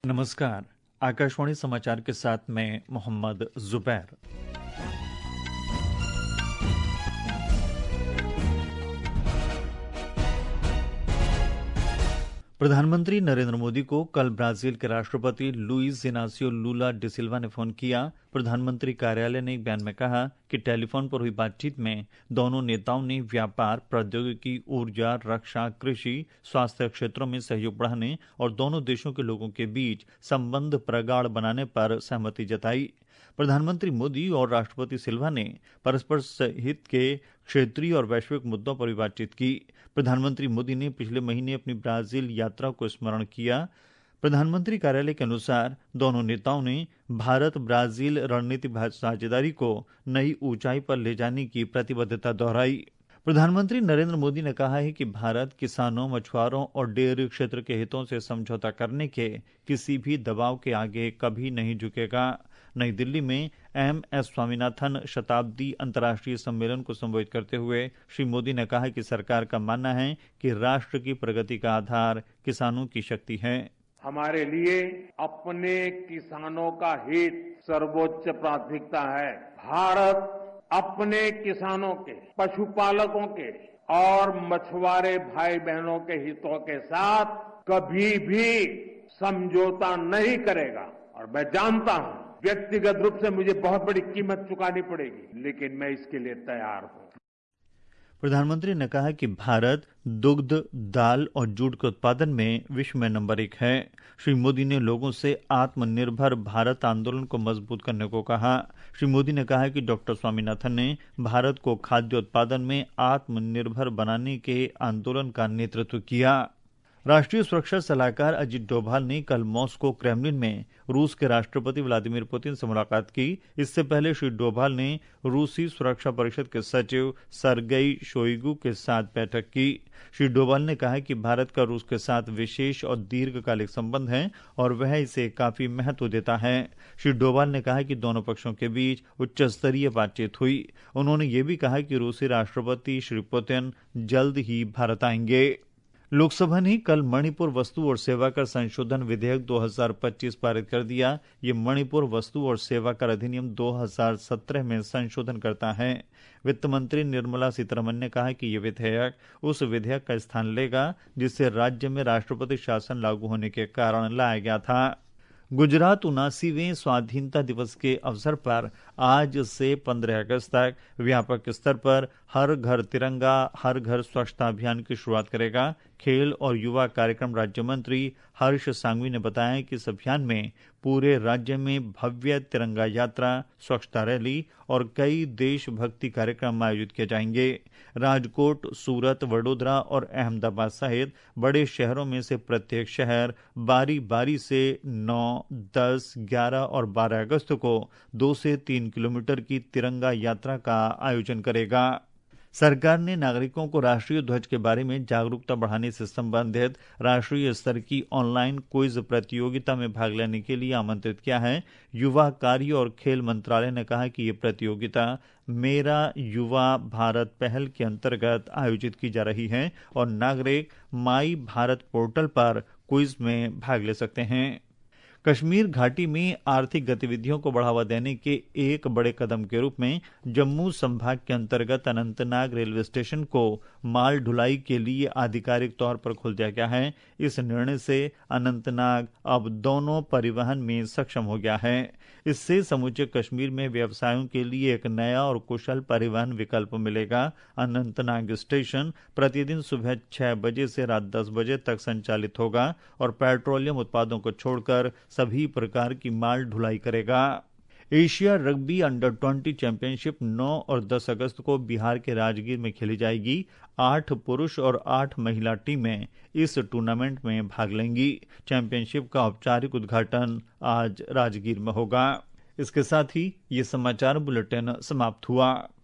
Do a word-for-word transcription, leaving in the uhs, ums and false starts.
नमस्कार। आकाशवाणी समाचार के साथ मैं मोहम्मद जुबैर। प्रधानमंत्री नरेंद्र मोदी को कल ब्राजील के राष्ट्रपति लुइस इनासियो लुला डि सिल्वा ने फोन किया। प्रधानमंत्री कार्यालय ने एक बयान में कहा कि टेलीफोन पर हुई बातचीत में दोनों नेताओं ने व्यापार, प्रौद्योगिकी, ऊर्जा, रक्षा, कृषि, स्वास्थ्य क्षेत्रों में सहयोग बढ़ाने और दोनों देशों के लोगों के बीच संबंध प्रगाढ़ बनाने पर सहमति जताई। प्रधानमंत्री मोदी और राष्ट्रपति सिल्वा ने परस्पर हित के क्षेत्रीय और वैश्विक मुद्दों पर भी बातचीत की। प्रधानमंत्री मोदी ने पिछले महीने अपनी ब्राजील यात्रा को स्मरण किया। प्रधानमंत्री कार्यालय के अनुसार दोनों नेताओं ने भारत ब्राजील रणनीतिक साझेदारी को नई ऊंचाई पर ले जाने की प्रतिबद्धता दोहराई। प्रधानमंत्री नरेंद्र मोदी ने कहा है कि भारत किसानों, मछुआरों और डेयरी क्षेत्र के हितों से समझौता करने के किसी भी दबाव के आगे कभी नहीं झुकेगा। नई दिल्ली में एम एस स्वामीनाथन शताब्दी अंतर्राष्ट्रीय सम्मेलन को संबोधित करते हुए श्री मोदी ने कहा कि सरकार का मानना है कि राष्ट्र की प्रगति का आधार किसानों की शक्ति है। हमारे लिए अपने किसानों का हित सर्वोच्च प्राथमिकता है। भारत अपने किसानों के, पशुपालकों के और मछुआरे भाई बहनों के हितों के साथ कभी भी समझौता नहीं करेगा। और मैं जानता हूं व्यक्तिगत रूप से मुझे बहुत बड़ी कीमत चुकानी पड़ेगी, लेकिन मैं इसके लिए तैयार हूं। प्रधानमंत्री ने कहा कि भारत दुग्ध, दाल और जूट के उत्पादन में विश्व में नंबर एक है। श्री मोदी ने लोगों से आत्मनिर्भर भारत आंदोलन को मजबूत करने को कहा। श्री मोदी ने कहा कि डॉक्टर स्वामीनाथन ने भारत को खाद्य उत्पादन में आत्मनिर्भर बनाने के आंदोलन का नेतृत्व किया। राष्ट्रीय सुरक्षा सलाहकार अजित डोभाल ने कल मॉस्को क्रेमलिन में रूस के राष्ट्रपति व्लादिमीर पुतिन से मुलाकात की। इससे पहले श्री डोभाल ने रूसी सुरक्षा परिषद के सचिव सरगेई शोइगु के साथ बैठक की। श्री डोभाल ने कहा कि भारत का रूस के साथ विशेष और दीर्घकालिक संबंध है और वह इसे काफी महत्व देता है। श्री डोभाल ने कहा कि दोनों पक्षों के बीच उच्च स्तरीय बातचीत हुई। उन्होंने ये भी कहा कि रूसी राष्ट्रपति श्री पुतिन जल्द ही भारत आएंगे। लोकसभा ने कल मणिपुर वस्तु और सेवा कर संशोधन विधेयक दो हज़ार पच्चीस पारित कर दिया। ये मणिपुर वस्तु और सेवा कर अधिनियम दो हज़ार सत्रह में संशोधन करता है। वित्त मंत्री निर्मला सीतारमण ने कहा कि ये विधेयक उस विधेयक का स्थान लेगा जिससे राज्य में राष्ट्रपति शासन लागू होने के कारण लाया गया था। गुजरात उनासीवें स्वाधीनता दिवस के अवसर पर आज से पंद्रह अगस्त तक व्यापक स्तर पर हर घर तिरंगा, हर घर स्वच्छता अभियान की शुरुआत करेगा। खेल और युवा कार्यक्रम राज्य मंत्री हर्ष सांघवी ने बताया कि इस अभियान में पूरे राज्य में भव्य तिरंगा यात्रा, स्वच्छता रैली और कई देशभक्ति कार्यक्रम आयोजित किए जाएंगे। राजकोट, सूरत, वडोदरा और अहमदाबाद सहित बड़े शहरों में से प्रत्येक शहर बारी बारी से नौ, दस, ग्यारह और बारह अगस्त को दो से तीन किलोमीटर की तिरंगा यात्रा का आयोजन करेगा। सरकार ने नागरिकों को राष्ट्रीय ध्वज के बारे में जागरूकता बढ़ाने से संबंधित राष्ट्रीय स्तर की ऑनलाइन क्विज प्रतियोगिता में भाग लेने के लिए आमंत्रित किया है। युवा कार्य और खेल मंत्रालय ने कहा कि ये प्रतियोगिता मेरा युवा भारत पहल के अंतर्गत आयोजित की जा रही है और नागरिक माई भारत पोर्टल पर क्विज में भाग ले सकते हैं। कश्मीर घाटी में आर्थिक गतिविधियों को बढ़ावा देने के एक बड़े कदम के रूप में जम्मू संभाग के अंतर्गत अनंतनाग रेलवे स्टेशन को माल ढुलाई के लिए आधिकारिक तौर पर खोल दिया गया है। इस निर्णय से अनंतनाग अब दोनों परिवहन में सक्षम हो गया है। इससे समूचे कश्मीर में व्यवसायों के लिए एक नया और कुशल परिवहन विकल्प मिलेगा। अनंतनाग स्टेशन प्रतिदिन सुबह छह बजे से रात दस बजे तक संचालित होगा और पेट्रोलियम उत्पादों को छोड़कर सभी प्रकार की माल ढुलाई करेगा। एशिया रग्बी अंडर बीस चैंपियनशिप नौ और दस अगस्त को बिहार के राजगीर में खेली जाएगी। आठ पुरुष और आठ महिला टीमें इस टूर्नामेंट में भाग लेंगी। चैंपियनशिप का औपचारिक उद्घाटन आज राजगीर में होगा। इसके साथ ही ये समाचार बुलेटिन समाप्त हुआ।